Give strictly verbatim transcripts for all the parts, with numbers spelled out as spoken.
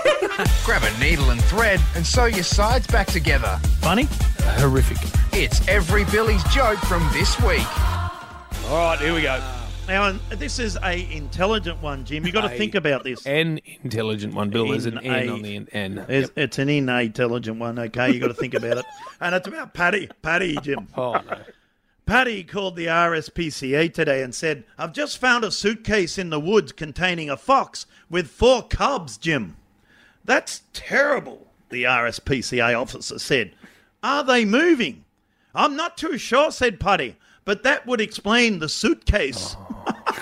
Grab a needle and thread and sew your sides back together. Funny? Horrific. It's Every Billy's joke from this week. All right, here we go. Now, this is a intelligent one, Jim. You've got to A- think about this. An intelligent one, Bill. There's an In N a- on the N. It's, it's an intelligent one, okay? You've got to think about it. And it's about Paddy. Paddy, Jim. Oh, no. Paddy called the R S P C A today and said, I've just found a suitcase in the woods containing a fox with four cubs, Jim. That's terrible, the R S P C A officer said. Are they moving? I'm not too sure, said Paddy, but that would explain the suitcase. Oh.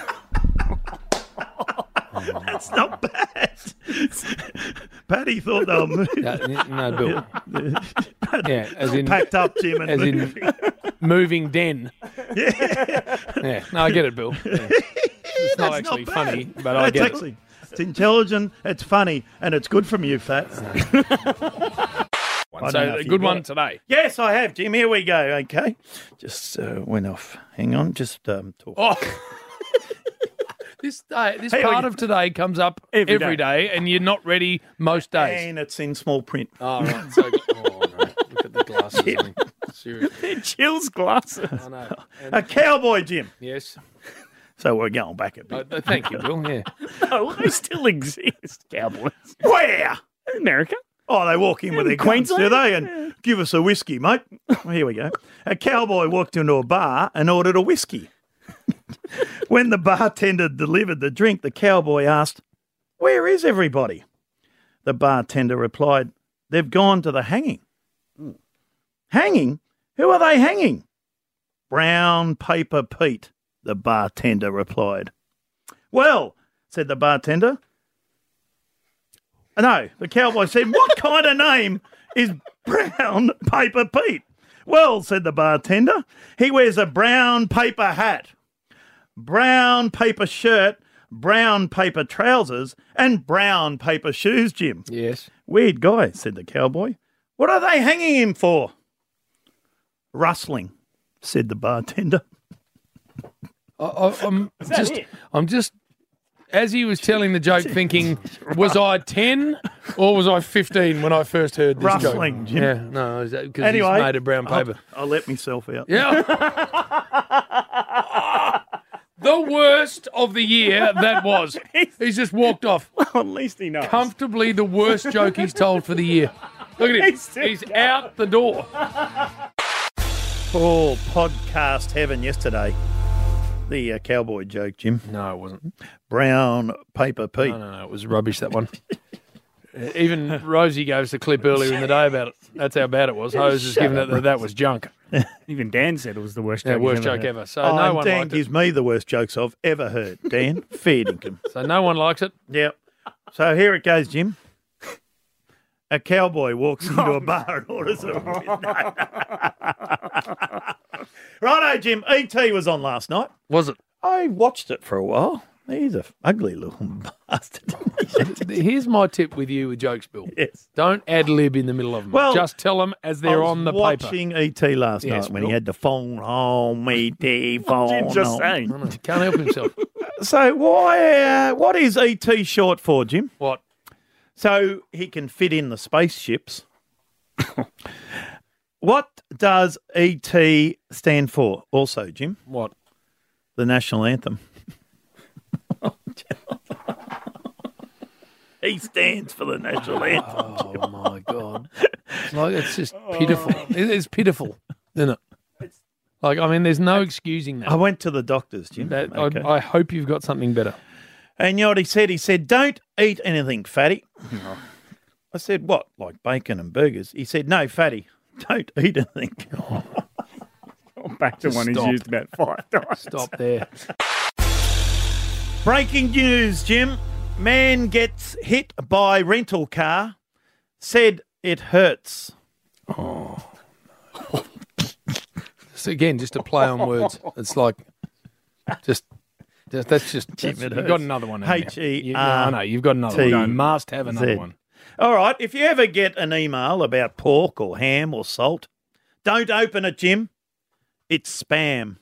That's not bad. Paddy thought they were moving. No, no, Bill. Yeah, as in Packed up, Jim, and as in moving. moving den. Yeah. Yeah. No, I get it, Bill. Yeah. It's not That's actually bad. funny, but I It's get actually, it's intelligent, it's funny, and it's good from you, Fats. it. I don't So know a if good you've got one it. today. Yes, I have, Jim. Here we go. Okay, just uh, went off. Hang on, just um, talk. Oh. This day, this Here we part go. of today comes up Every every day. and you're not ready most days. And it's in small print. Oh, right. So, oh, no. Look at the glasses on him. Seriously. Chills glasses. I know. And- A cowboy, Jim. yes. So we're going back a bit. Uh, thank you, Bill. Yeah. Oh, they still exist, cowboys. Where? America. Oh, they walk in with their guns, do Queensland? they? And give us a whiskey, mate. Well, here we go. A cowboy walked into a bar and ordered a whiskey. When the bartender delivered the drink, the cowboy asked, "Where is everybody?" The bartender replied, "They've gone to the hanging." Hanging? Who are they hanging? Brown Paper Pete, the bartender replied. Well, said the bartender. No, the cowboy said, what kind of name is Brown Paper Pete? Well, said the bartender, he wears a brown paper hat, brown paper shirt, brown paper trousers, and brown paper shoes, Jim. Yes. Weird guy, said the cowboy. What are they hanging him for? Rustling, said the bartender. I, I, I'm just, I'm just, as he was telling the joke, thinking, was I ten or was I fifteen when I first heard this Rustling, joke? Jim. Yeah, no, because Anyway, he's made of brown paper. I'll, I'll let myself out. Yeah. The worst of the year that was. He's just walked off. At least he knows. Comfortably the worst joke he's told for the year. Look at him. He's He's out the door. Oh, podcast heaven yesterday. The uh, cowboy joke, Jim. No, it wasn't. Brown Paper Pete. No, no, no. It was rubbish, that one. Even Rosie gave us a clip earlier in the day about it. That's how bad it was. Hose has given it that that was junk. Even Dan said it was the worst Yeah, joke. worst he's ever joke heard. ever. So Oh, no and one Dan liked it. gives me the worst jokes I've ever heard. Dan, fair dinkum. So no one likes it. Yep. So here it goes, Jim. A cowboy walks into a bar and orders a Righto, Jim. E T was on last night. Was it? I watched it for a while. He's a ugly little bastard. Here's my tip with you with jokes, Bill. Yes. Don't ad lib in the middle of them. Well, just tell them as I they're was on the paper. watching E T last Yes, night when Bill. he had the phone home, E T phone. Jim just home. saying. I know, can't help himself. So why? Uh, what is E T short for, Jim? What? So he can fit in the spaceships. What does E T stand for? Also, Jim, What? the national anthem. He stands for the national anthem. Oh my God! It's like it's just pitiful. It- It's pitiful, isn't it? Like I mean, there's no excusing that. I went to the doctors, Jim. That- Okay. I, I hope you've got something better. And you know what he said? He said, "Don't eat anything, fatty." I said, "What? Like bacon and burgers?" He said, "No, fatty, don't eat anything." Back to Just one he's stop. used about five times. Stop there. Breaking news, Jim. Man gets hit by rental car. Said it hurts. So again, just a play on words. It's like just. just- That's just. That's, it you've hurts. got another one. haven't H you? E You- R I know you've got another one. T You must have another Z. one. All right. If you ever get an email about pork or ham or salt, don't open it, Jim. It's spam.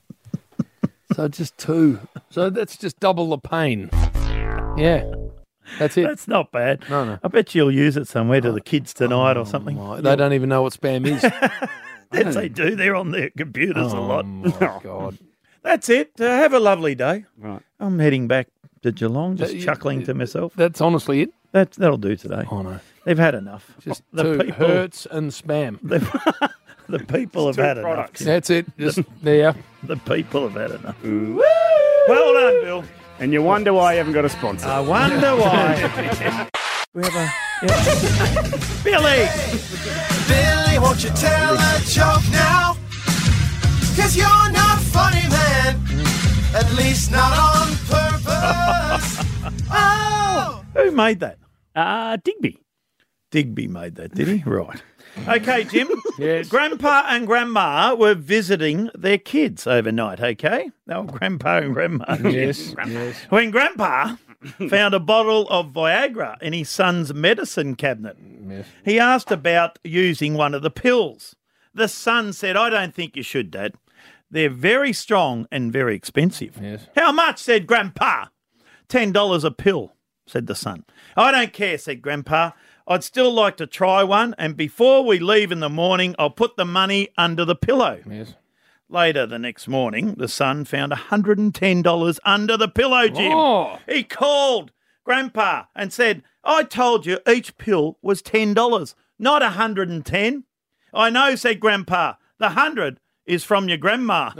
So just two. So that's just double the pain. Yeah. That's it. That's not bad. No, no. I bet you'll use it somewhere to the kids tonight or something. My- They don't even know what spam is. Yes, they do. They're on their computers a Oh, lot. my God. That's it. Uh, have a lovely day. Right. I'm heading back to Geelong, just Uh, you- chuckling to myself. That's honestly it. That, that'll do today. Oh, no. They've had enough. Just the two people, Hertz and spam. the people have two had products. That's it. Just there. enough. The people have had enough. Well done, Bill. And you wonder why you haven't got a sponsor. I wonder why. we have a yeah. Billy. Billy, won't you tell a joke now? Cause you're not funny, man. At least not on purpose. Oh! Who made that? Uh, Digby. Digby made that, did he? Right. Okay, Jim. Yes. Grandpa and Grandma were visiting their kids overnight, okay? They were Grandpa and Grandma. Yes. Yes. When Grandpa found a bottle of Viagra in his son's medicine cabinet, Yes. he asked about using one of the pills. The son said, I don't think you should, Dad. They're very strong and very expensive. Yes. How much? Said Grandpa. Ten dollars a pill, said the son. I don't care, said Grandpa. I'd still like to try one, and before we leave in the morning, I'll put the money under the pillow. Yes. Later the next morning, the son found one hundred ten dollars under the pillow, Jim. Oh. He called Grandpa and said, I told you each pill was ten dollars, not one hundred ten dollars. I know, said Grandpa. The one hundred is from your grandma.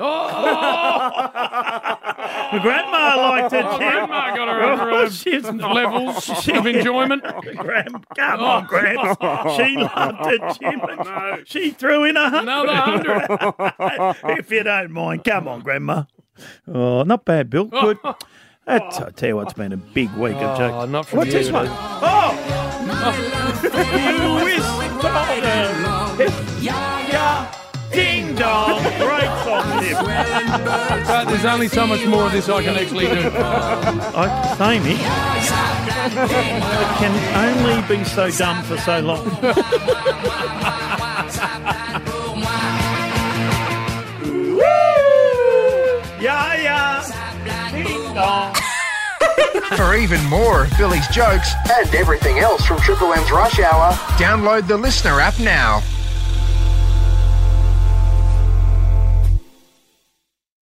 Oh, Grandma liked it, Jim. Grandma got her over Oh, her she's levels of enjoyment. Gram, come on, Gramps. She loved it, Jim. She threw in a hundred. Another hundred. If you don't mind. Come on, Grandma. Oh, not bad, Bill. Good. That's, I tell you what, it's been a big week of Oh, jokes. not from What's you, this one? dude. Oh! You whisk yeah, ding dong. Great song, Tim. But there's only so much more of this I can actually do. I, same here. It can only be so dumb for so long. Yeah, yeah. Ding dong. For even more of Billy's jokes, And everything else from Triple M's Rush Hour. download the Listener app now.